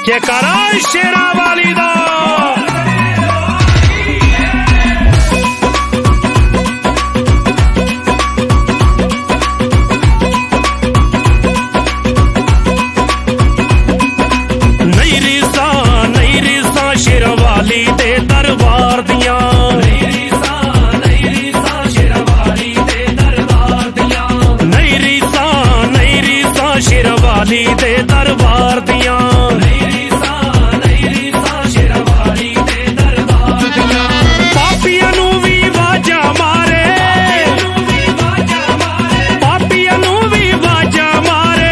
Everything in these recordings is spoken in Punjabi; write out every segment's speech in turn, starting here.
ਜੈਕਾਰਾ ਸ਼ੇਰਾਂ ਵਾਲੀ ਦਾ। ਨਹੀਂ ਰੀਸਾਂ ਸ਼ੇਰਾਂ ਵਾਲੀ ਦੇ ਦਰਬਾਰ ਦੀਆਂ। ਨਹੀਂ ਰੀਸਾਂ ਸ਼ੇਰਾਂ ਵਾਲੀ ਦੇ ਦਰਬਾਰ ਦੀਆਂ। ਨਹੀਂ ਰੀਸਾਂ ਸ਼ੇਰਾਂ ਵਾਲੀ ਦੇ ਦਰਬਾਰ ਦੀਆਂ। ਪਾਪੀਆਂ ਨੂੰ ਵੀ ਵਾਜਾਂ ਮਾਰੇ, ਪਾਪੀਆਂ ਨੂੰ ਵੀ ਵਾਜਾਂ ਮਾਰੇ,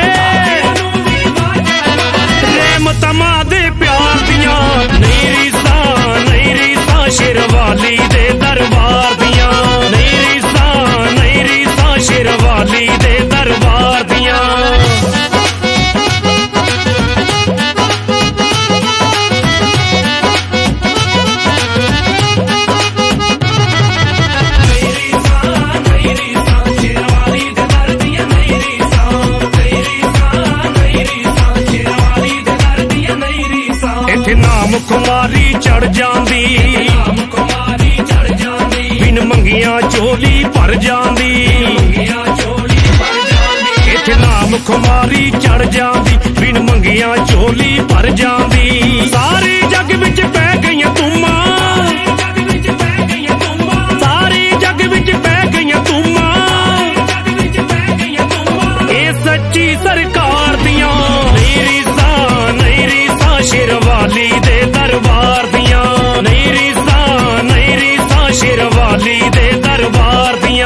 ਰਹਿਮਤਾਂ ਮਾਂ ਦੇ ਪਿਆਰ ਦੀਆਂ। ਨਹੀਂ ਰੀਸਾਂ ਸ਼ੇਰਾਂ ਵਾਲੀ ਦੇ ਦਰਬਾਰ ਦੀਆਂ। ਨਹੀਂ ਰੀਸਾਂ ਸ਼ੇਰਾਂ ਵਾਲੀ ਦੇ ਦਰਬਾਰ ਦੀਆਂ। ਇੱਥੇ ਨਾਮ ਕੁਮਾਰੀ ਚੜ ਜਾਂਦੀ, ਬਿਨ ਮੰਗੀਆਂ ਝੋਲੀ ਭਰ ਜਾਂਦੀ। ਇੱਥੇ ਨਾਮ ਕੁਮਾਰੀ ਚੜ ਜਾਂਦੀ, ਬਿਨ ਮੰਗੀਆਂ ਝੋਲੀ ਭਰ ਜਾਂਦੀ। ਸਾਰੇ ਜੱਗ ਵਿੱਚ ਪੈ ਗਈਆਂ ਧੂਮਾਂ, ਸਾਰੇ ਜੱਗ ਵਿੱਚ ਪੈ ਗਈਆਂ ਧੂਮਾਂ। ਇਹ ਸੱਚੀ ਸਰਕਾਰ ਦੀਆਂ। ਨਹੀਂ ਰੀਸਾਂ ਸ਼ੇਰਾਂ ਵਾਲੀ ਦੇ ਦਰਬਾਰ ਦੀਆਂ। ਨਹੀਂ ਰੀਸਾਂ ਸ਼ੇਰਾਂ ਵਾਲੀ ਦੇ ਦਰਬਾਰ ਦੀਆਂ।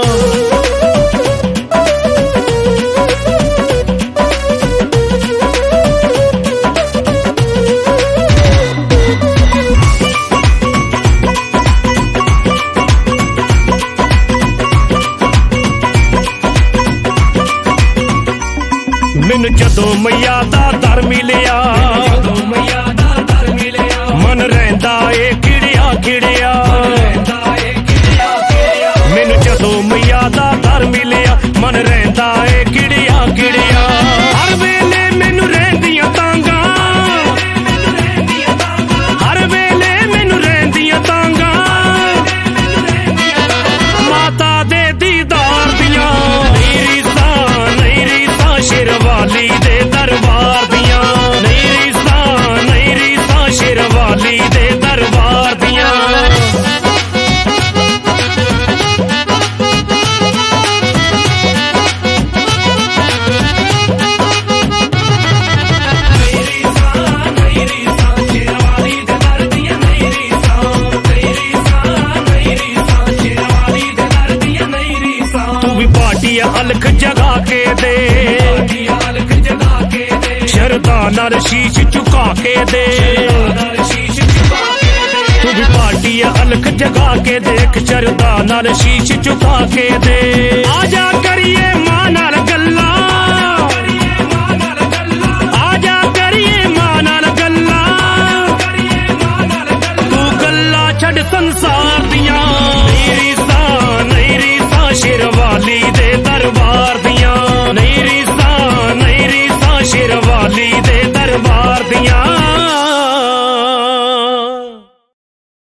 ਮੈਨੂੰ ਜਦੋਂ ਮਈਆ ਦਾ ਦਰ ਮਿਲਿਆ, ਮਨ ਰਹਿੰਦਾ ਏ ਖਿੜਿਆ ਖਿੜਿਆ। ਮੈਨੂੰ ਜਦੋਂ ਮਈਆ ਦਾ ਦਰ ਮਿਲਿਆ, ਮਨ ਰਹਿੰਦਾ ਏ ਖਿੜਿਆ ਖਿੜਿਆ। ਹਰ ਵੇਲੇ ਮੈਨੂੰ ਰਹਿੰਦੀਆਂ ਤਾਂਗਾ, ਹਰ ਵੇਲੇ ਮੈਨੂੰ ਰਹਿੰਦੀਆਂ ਤਾਂਗਾ। ਮਾਤਾ ਦੇ ਦੀਦਾਰ ਦੀਆਂ। ਨਹੀਂ ਰੀਸਾਂ ਸ਼ੇਰਾਂ ਵਾਲੀ ਦੇ ਦਰਬਾਰ ਦੀਆਂ। ਨਹੀਂ ਰੀਸਾਂ ਸ਼ੇਰਾਂ ਵਾਲੀ ਦੇ ਦਰਬਾਰ ਦੀਆਂ। ਤੂੰ ਵੀ ਪਾਰਟੀ ਅਲਖ ਜਗਾ ਕੇ ਦੇ, ਸ਼ਰਧਾ ਨਾਲ ਸ਼ੀਸ਼ ਝੁਕਾ ਕੇ ਦੇ। ਤੂੰ ਵੀ ਪਾਰਟੀ ਅਲਖ ਜਗਾ ਕੇ ਦੇਖ, ਸ਼ਰਧਾ ਨਾਲ ਸ਼ੀਸ਼ ਝੁਕਾ ਕੇ ਦੇ। ਆਜਾ ਕਰੀਏ ਮਾਂ ਨਾਲ